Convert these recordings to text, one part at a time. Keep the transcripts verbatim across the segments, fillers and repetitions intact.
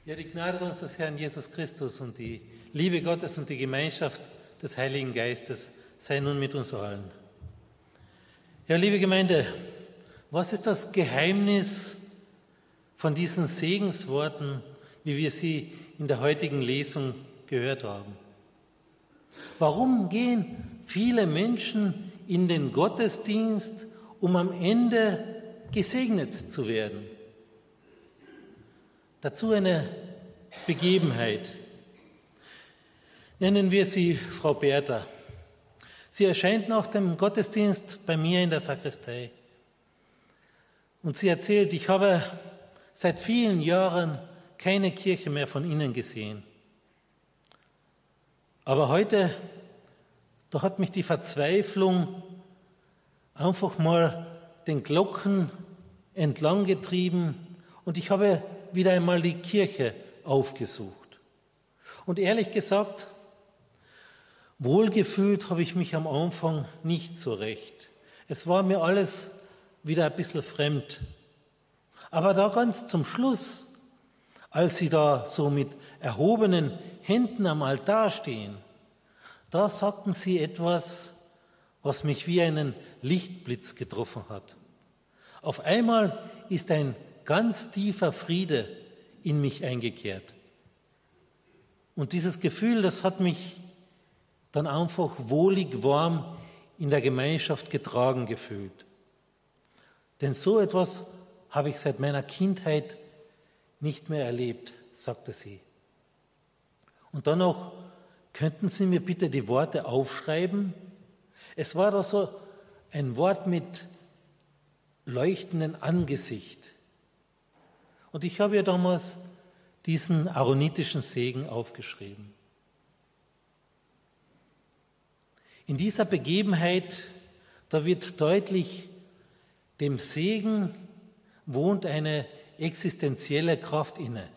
Ja, die Gnade unseres Herrn Jesus Christus und die Liebe Gottes und die Gemeinschaft des Heiligen Geistes sei nun mit uns allen. Ja, liebe Gemeinde, was ist das Geheimnis von diesen Segensworten, wie wir sie in der heutigen Lesung gehört haben? Warum gehen viele Menschen in den Gottesdienst, um am Ende gesegnet zu werden? Dazu eine Begebenheit. Nennen wir sie Frau Bertha. Sie erscheint nach dem Gottesdienst bei mir in der Sakristei. Und sie erzählt, ich habe seit vielen Jahren keine Kirche mehr von Ihnen gesehen. Aber heute, da hat mich die Verzweiflung einfach mal den Glocken entlang getrieben und ich habe wieder einmal die Kirche aufgesucht. Und ehrlich gesagt, wohlgefühlt habe ich mich am Anfang nicht so recht. Es war mir alles wieder ein bisschen fremd. Aber da ganz zum Schluss, als sie da so mit erhobenen Händen am Altar stehen, da sagten sie etwas, was mich wie einen Lichtblitz getroffen hat. Auf einmal ist ein ganz tiefer Friede in mich eingekehrt. Und dieses Gefühl, das hat mich dann einfach wohlig warm in der Gemeinschaft getragen gefühlt. Denn so etwas habe ich seit meiner Kindheit nicht mehr erlebt, sagte sie. Und dann noch, könnten Sie mir bitte die Worte aufschreiben? Es war da so ein Wort mit leuchtendem Angesicht. Und ich habe ja damals diesen aaronitischen Segen aufgeschrieben. In dieser Begebenheit, da wird deutlich, dem Segen wohnt eine existenzielle Kraft inne.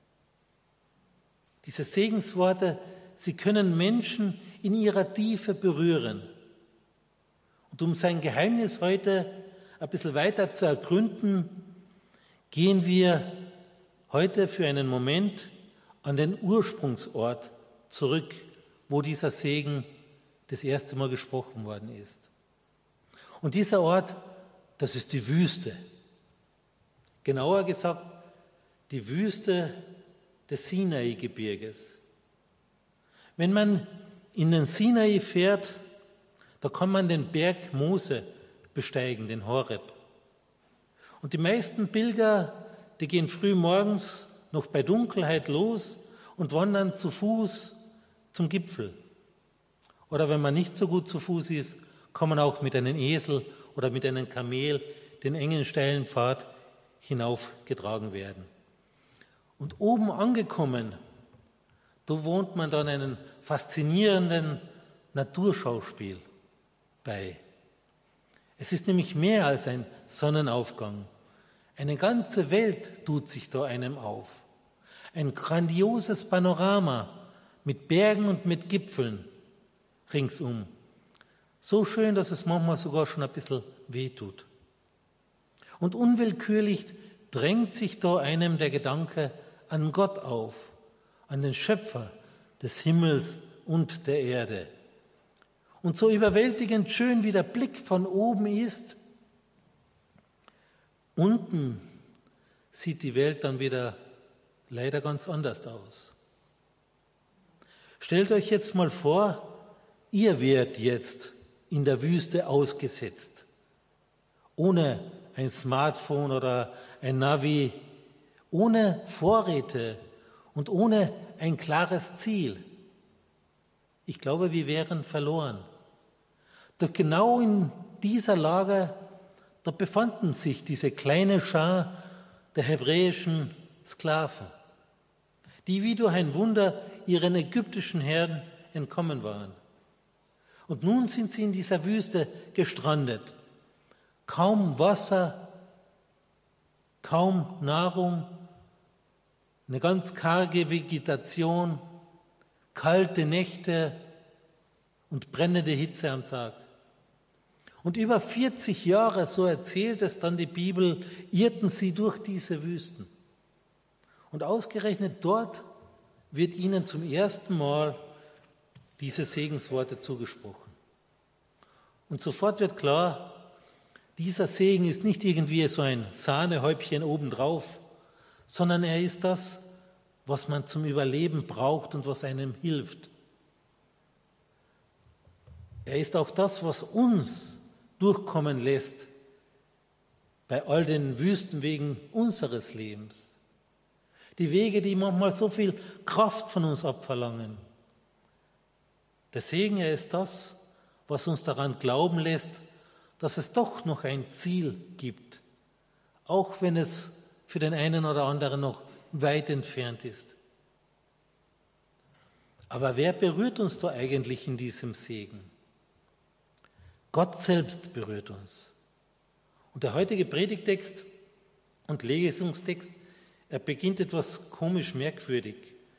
Diese Segensworte, sie können Menschen in ihrer Tiefe berühren. Und um sein Geheimnis heute ein bisschen weiter zu ergründen, gehen wir heute für einen Moment an den Ursprungsort zurück, wo dieser Segen das erste Mal gesprochen worden ist. Und dieser Ort, das ist die Wüste. Genauer gesagt, die Wüste des Sinai-Gebirges. Wenn man in den Sinai fährt, da kann man den Berg Mose besteigen, den Horeb. Und die meisten Pilger, die gehen früh morgens noch bei Dunkelheit los und wandern zu Fuß zum Gipfel. Oder wenn man nicht so gut zu Fuß ist, kann man auch mit einem Esel oder mit einem Kamel den engen, steilen Pfad hinaufgetragen werden. Und oben angekommen, da wohnt man dann einem faszinierenden Naturschauspiel bei. Es ist nämlich mehr als ein Sonnenaufgang. Eine ganze Welt tut sich da einem auf. Ein grandioses Panorama mit Bergen und mit Gipfeln ringsum. So schön, dass es manchmal sogar schon ein bisschen wehtut. Und unwillkürlich drängt sich da einem der Gedanke an Gott auf, an den Schöpfer des Himmels und der Erde. Und so überwältigend schön wie der Blick von oben ist, unten sieht die Welt dann wieder leider ganz anders aus. Stellt euch jetzt mal vor, ihr wärt jetzt in der Wüste ausgesetzt, ohne ein Smartphone oder ein Navi, ohne Vorräte und ohne ein klares Ziel. Ich glaube, wir wären verloren. Doch genau in dieser Lage, da befanden sich diese kleine Schar der hebräischen Sklaven, die wie durch ein Wunder ihren ägyptischen Herren entkommen waren. Und nun sind sie in dieser Wüste gestrandet. Kaum Wasser, kaum Nahrung, eine ganz karge Vegetation, kalte Nächte und brennende Hitze am Tag. Und über vierzig Jahre, so erzählt es dann die Bibel, irrten sie durch diese Wüsten. Und ausgerechnet dort wird ihnen zum ersten Mal diese Segensworte zugesprochen. Und sofort wird klar, dieser Segen ist nicht irgendwie so ein Sahnehäubchen obendrauf, sondern er ist das, was man zum Überleben braucht und was einem hilft. Er ist auch das, was uns durchkommen lässt bei all den Wüstenwegen unseres Lebens. Die Wege, die manchmal so viel Kraft von uns abverlangen. Der Segen, er ist das, was uns daran glauben lässt, dass es doch noch ein Ziel gibt, auch wenn es für den einen oder anderen noch weit entfernt ist. Aber wer berührt uns da eigentlich in diesem Segen? Gott selbst berührt uns. Und der heutige Predigtext und Lesungstext, er beginnt etwas komisch merkwürdig.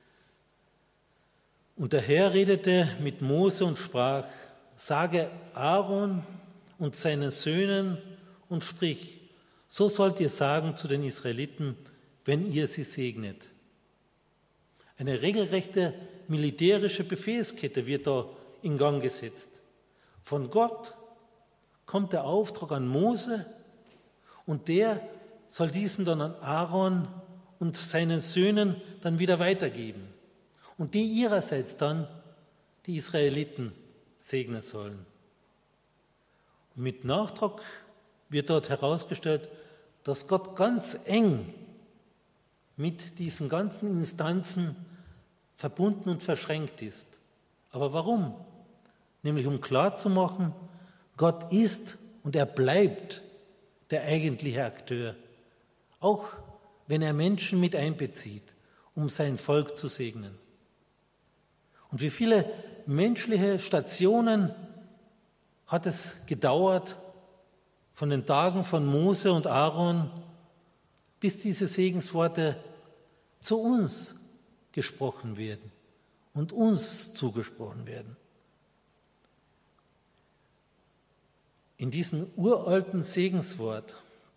Und der Herr redete mit Mose und sprach: Sage Aaron und seinen Söhnen und sprich: So sollt ihr sagen zu den Israeliten, wenn ihr sie segnet. Eine regelrechte militärische Befehlskette wird da in Gang gesetzt. Von Gott kommt der Auftrag an Mose und der soll diesen dann an Aaron und seinen Söhnen dann wieder weitergeben. Und die ihrerseits dann die Israeliten segnen sollen. Und mit Nachdruck wird dort herausgestellt, dass Gott ganz eng mit diesen ganzen Instanzen verbunden und verschränkt ist. Aber warum? Nämlich um klarzumachen, Gott ist und er bleibt der eigentliche Akteur, auch wenn er Menschen mit einbezieht, um sein Volk zu segnen. Und wie viele menschliche Stationen hat es gedauert, von den Tagen von Mose und Aaron, bis diese Segensworte zu uns gesprochen werden und uns zugesprochen werden. In diesem uralten Segenswort,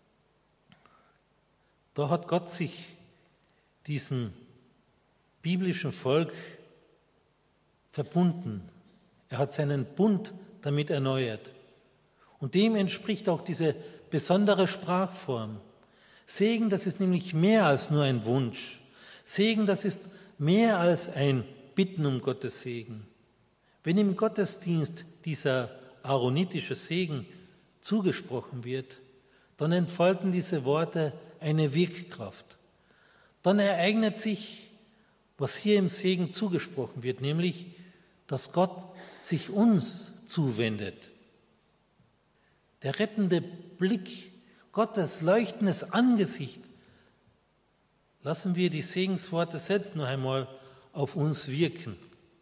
da hat Gott sich diesem biblischen Volk verbunden. Er hat seinen Bund damit erneuert. Und dem entspricht auch diese besondere Sprachform. Segen, das ist nämlich mehr als nur ein Wunsch. Segen, das ist mehr als ein Bitten um Gottes Segen. Wenn im Gottesdienst dieser aaronitische Segen zugesprochen wird, dann entfalten diese Worte eine Wirkkraft. Dann ereignet sich, was hier im Segen zugesprochen wird, nämlich, dass Gott sich uns zuwendet. Der rettende Blick, Gottes leuchtendes Angesicht, lassen wir die Segensworte selbst noch einmal auf uns wirken.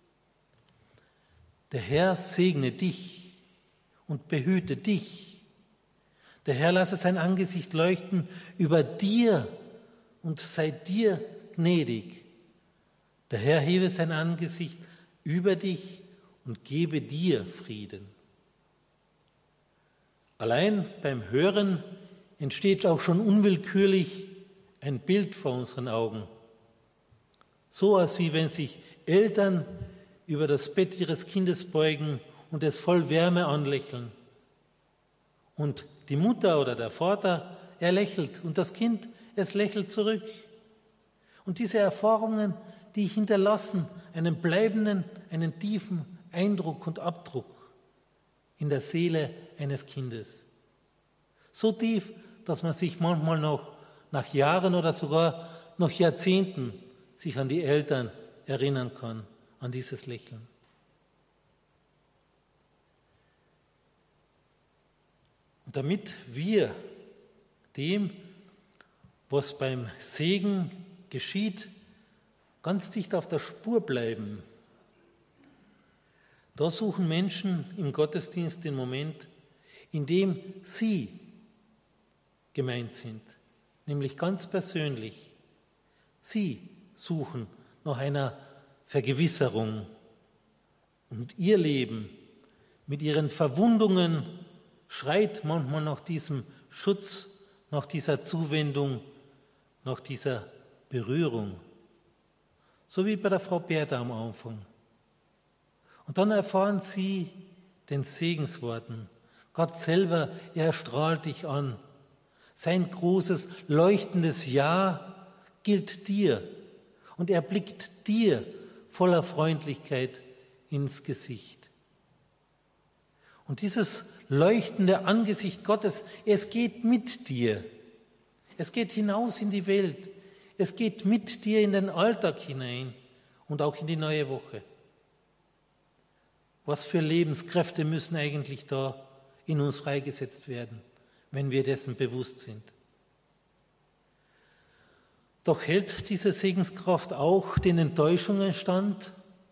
Der Herr segne dich und behüte dich. Der Herr lasse sein Angesicht leuchten über dir und sei dir gnädig. Der Herr hebe sein Angesicht über dich und gebe dir Frieden. Allein beim Hören entsteht auch schon unwillkürlich ein Bild vor unseren Augen. So als wie wenn sich Eltern über das Bett ihres Kindes beugen und es voll Wärme anlächeln. Und die Mutter oder der Vater, er lächelt und das Kind, es lächelt zurück. Und diese Erfahrungen, die hinterlassen einen bleibenden, einen tiefen Eindruck und Abdruck in der Seele eines Kindes. So tief, dass man sich manchmal noch nach Jahren oder sogar noch Jahrzehnten sich an die Eltern erinnern kann, an dieses Lächeln. Und damit wir dem, was beim Segen geschieht, ganz dicht auf der Spur bleiben, da suchen Menschen im Gottesdienst den Moment, in dem sie gemeint sind, nämlich ganz persönlich. Sie suchen nach einer Vergewisserung und ihr Leben mit ihren Verwundungen schreit manchmal nach diesem Schutz, nach dieser Zuwendung, nach dieser Berührung. So wie bei der Frau Bertha am Anfang. Und dann erfahren sie den Segensworten. Gott selber, er strahlt dich an. Sein großes, leuchtendes Ja gilt dir. Und er blickt dir voller Freundlichkeit ins Gesicht. Und dieses leuchtende Angesicht Gottes, es geht mit dir. Es geht hinaus in die Welt. Es geht mit dir in den Alltag hinein und auch in die neue Woche. Was für Lebenskräfte müssen eigentlich da in uns freigesetzt werden, wenn wir dessen bewusst sind? Doch hält diese Segenskraft auch den Enttäuschungen stand?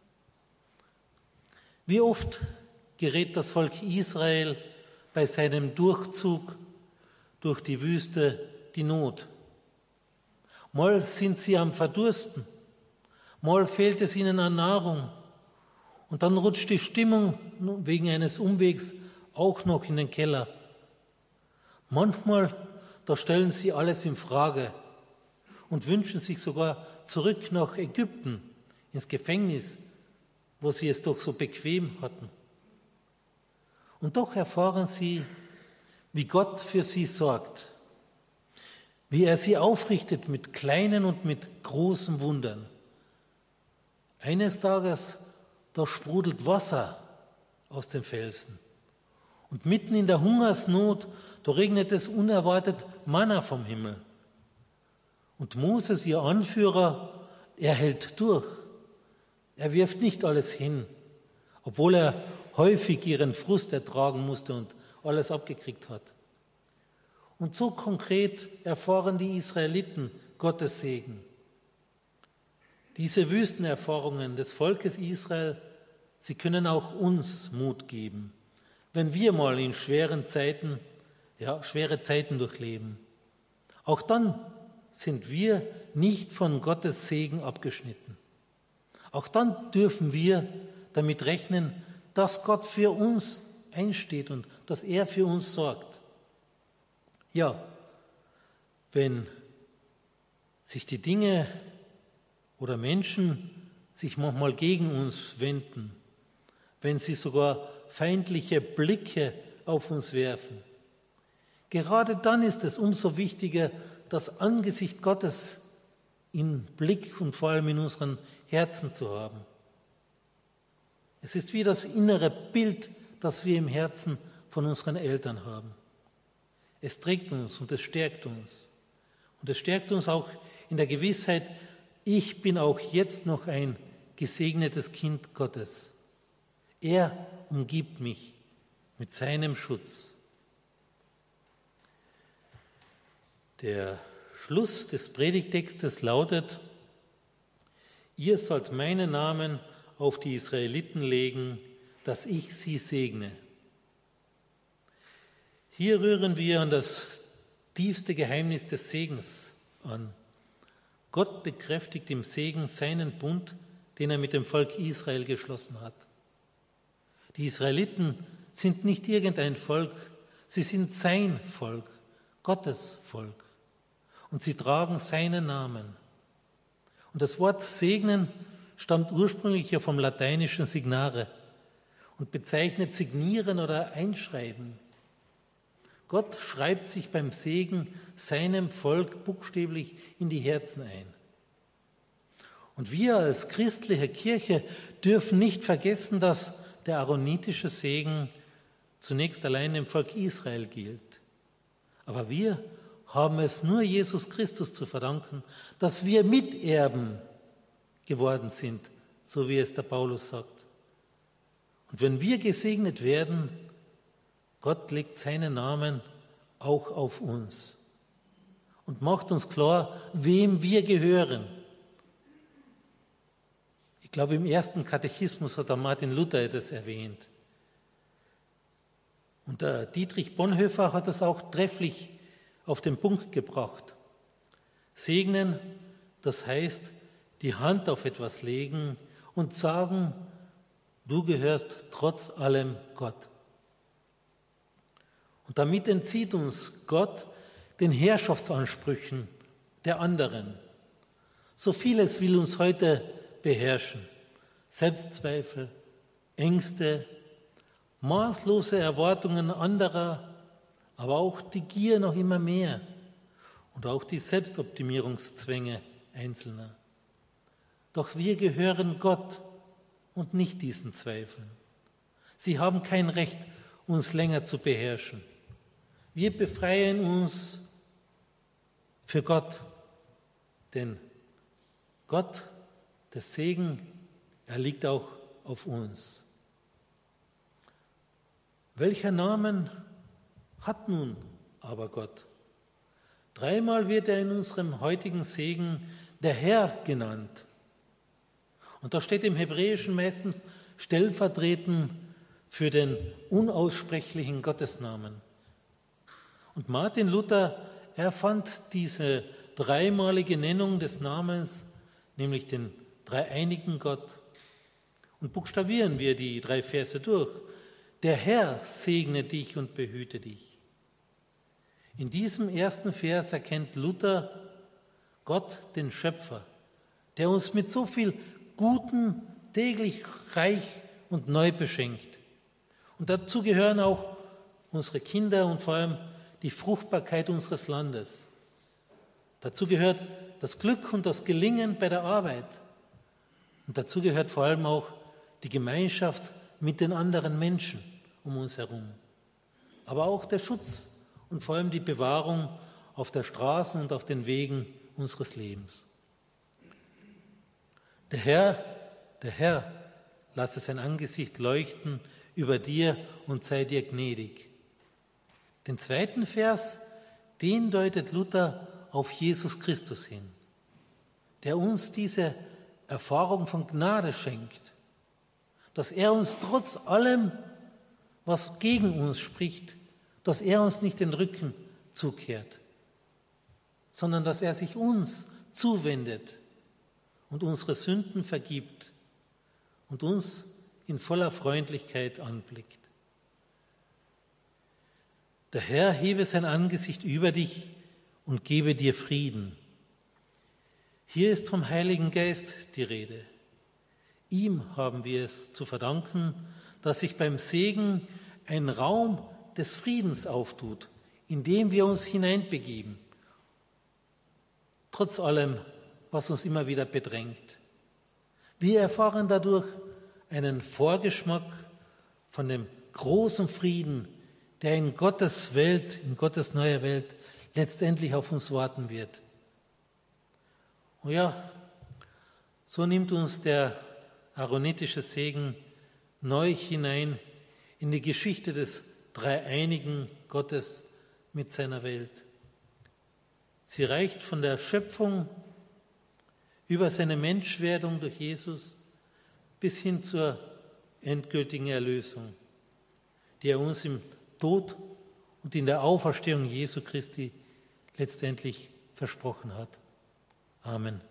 Wie oft gerät das Volk Israel bei seinem Durchzug durch die Wüste die Not? Mal sind sie am Verdursten, mal fehlt es ihnen an Nahrung und dann rutscht die Stimmung wegen eines Umwegs auch noch in den Keller. Manchmal, da stellen sie alles in Frage und wünschen sich sogar zurück nach Ägypten, ins Gefängnis, wo sie es doch so bequem hatten. Und doch erfahren sie, wie Gott für sie sorgt, wie er sie aufrichtet mit kleinen und mit großen Wundern. Eines Tages, da sprudelt Wasser aus den Felsen. Und mitten in der Hungersnot, da regnet es unerwartet Manna vom Himmel. Und Moses, ihr Anführer, er hält durch. Er wirft nicht alles hin, obwohl er häufig ihren Frust ertragen musste und alles abgekriegt hat. Und so konkret erfahren die Israeliten Gottes Segen. Diese Wüstenerfahrungen des Volkes Israel, sie können auch uns Mut geben, wenn wir mal in schweren Zeiten, ja, schwere Zeiten durchleben. Auch dann sind wir nicht von Gottes Segen abgeschnitten. Auch dann dürfen wir damit rechnen, dass Gott für uns einsteht und dass er für uns sorgt. Ja, wenn sich die Dinge oder Menschen sich manchmal gegen uns wenden, wenn sie sogar feindliche Blicke auf uns werfen, gerade dann ist es umso wichtiger, das Angesicht Gottes im Blick und vor allem in unseren Herzen zu haben. Es ist wie das innere Bild, das wir im Herzen von unseren Eltern haben. Es trägt uns und es stärkt uns. Und es stärkt uns auch in der Gewissheit, ich bin auch jetzt noch ein gesegnetes Kind Gottes. Er umgibt mich mit seinem Schutz. Der Schluss des Predigtextes lautet: Ihr sollt meinen Namen auf die Israeliten legen, dass ich sie segne. Hier rühren wir an das tiefste Geheimnis des Segens an. Gott bekräftigt im Segen seinen Bund, den er mit dem Volk Israel geschlossen hat. Die Israeliten sind nicht irgendein Volk, sie sind sein Volk, Gottes Volk. Und sie tragen seinen Namen. Und das Wort segnen stammt ursprünglich ja vom lateinischen signare und bezeichnet signieren oder einschreiben. Gott schreibt sich beim Segen seinem Volk buchstäblich in die Herzen ein. Und wir als christliche Kirche dürfen nicht vergessen, dass der aaronitische Segen zunächst allein dem Volk Israel gilt. Aber wir haben es nur Jesus Christus zu verdanken, dass wir Miterben geworden sind, so wie es der Paulus sagt. Und wenn wir gesegnet werden, Gott legt seinen Namen auch auf uns und macht uns klar, wem wir gehören. Ich glaube, im ersten Katechismus hat der Martin Luther das erwähnt. Und der Dietrich Bonhoeffer hat das auch trefflich auf den Punkt gebracht. Segnen, das heißt, die Hand auf etwas legen und sagen, du gehörst trotz allem Gott. Und damit entzieht uns Gott den Herrschaftsansprüchen der anderen, So vieles will uns heute beherrschen. Selbstzweifel, Ängste, maßlose Erwartungen anderer, aber auch die Gier noch immer mehr und auch die Selbstoptimierungszwänge Einzelner. Doch wir gehören Gott und nicht diesen Zweifeln. Sie haben kein Recht, uns länger zu beherrschen. Wir befreien uns für Gott, denn Gott, der Segen, er liegt auch auf uns. Welcher Namen hat nun aber Gott? Dreimal wird er in unserem heutigen Segen der Herr genannt. Und da steht im Hebräischen meistens stellvertretend für den unaussprechlichen Gottesnamen. Und Martin Luther, er fand diese dreimalige Nennung des Namens, nämlich den dreieinigen Gott. Und buchstabieren wir die drei Verse durch. Der Herr segne dich und behüte dich. In diesem ersten Vers erkennt Luther Gott, den Schöpfer, der uns mit so viel Guten täglich reich und neu beschenkt. Und dazu gehören auch unsere Kinder und vor allem die Fruchtbarkeit unseres Landes. Dazu gehört das Glück und das Gelingen bei der Arbeit. Und dazu gehört vor allem auch die Gemeinschaft mit den anderen Menschen um uns herum. Aber auch der Schutz und vor allem die Bewahrung auf der Straße und auf den Wegen unseres Lebens. Der Herr, der Herr, lasse sein Angesicht leuchten über dir und sei dir gnädig. Den zweiten Vers, den deutet Luther auf Jesus Christus hin, der uns diese Erfahrung von Gnade schenkt, dass er uns trotz allem, was gegen uns spricht, dass er uns nicht den Rücken zukehrt, sondern dass er sich uns zuwendet und unsere Sünden vergibt und uns in voller Freundlichkeit anblickt. Der Herr hebe sein Angesicht über dich und gebe dir Frieden. Hier ist vom Heiligen Geist die Rede. Ihm haben wir es zu verdanken, dass sich beim Segen ein Raum des Friedens auftut, in dem wir uns hineinbegeben, trotz allem, was uns immer wieder bedrängt. Wir erfahren dadurch einen Vorgeschmack von dem großen Frieden, der in Gottes Welt, in Gottes neuer Welt letztendlich auf uns warten wird. Und ja, so nimmt uns der aaronitische Segen neu hinein in die Geschichte des dreieinigen Gottes mit seiner Welt. Sie reicht von der Schöpfung über seine Menschwerdung durch Jesus bis hin zur endgültigen Erlösung, die er uns im Tod und in der Auferstehung Jesu Christi letztendlich versprochen hat. Amen.